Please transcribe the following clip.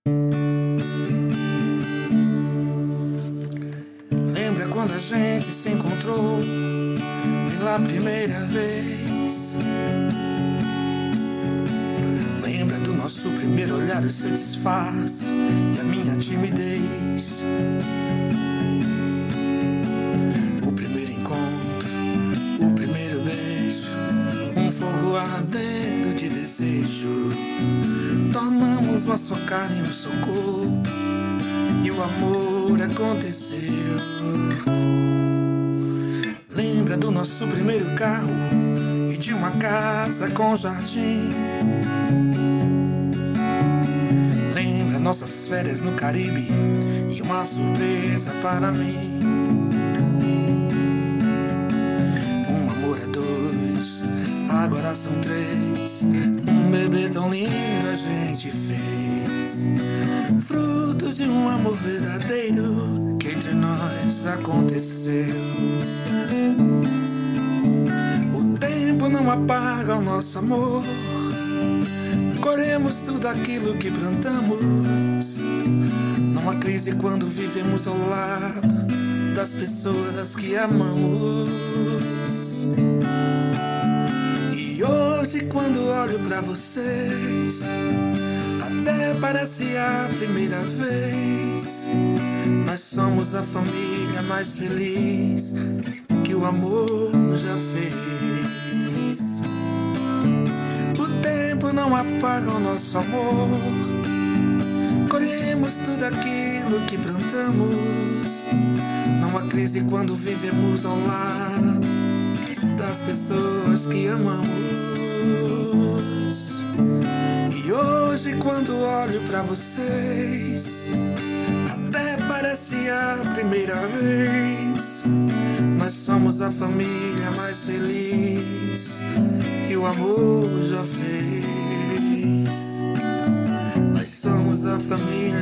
Lembra quando a gente se encontrou pela primeira vez? Lembra do nosso primeiro olhar, o seu disfarce e a minha timidez? O primeiro encontro, o primeiro beijo, um fogo ardendo de desejo. Tornamos nosso carne um socorro e o amor aconteceu. Lembra do nosso primeiro carro e de uma casa com jardim? Lembra nossas férias no Caribe e uma surpresa para mim? Um amor é dois, agora são três. Um bebê tão lindo a gente fez, fruto de um amor verdadeiro que entre nós aconteceu. O tempo não apaga o nosso amor, colhemos tudo aquilo que plantamos. Não há crise quando vivemos ao lado das pessoas que amamos. E hoje quando olho pra vocês, até parece a primeira vez. Nós somos a família mais feliz que o amor já fez. O tempo não apaga o nosso amor, colhemos tudo aquilo que plantamos. Não há crise quando vivemos ao lado das pessoas que amamos. E hoje quando olho pra vocês, até parece a primeira vez. Nós somos a família mais feliz que o amor já fez. Nós somos a família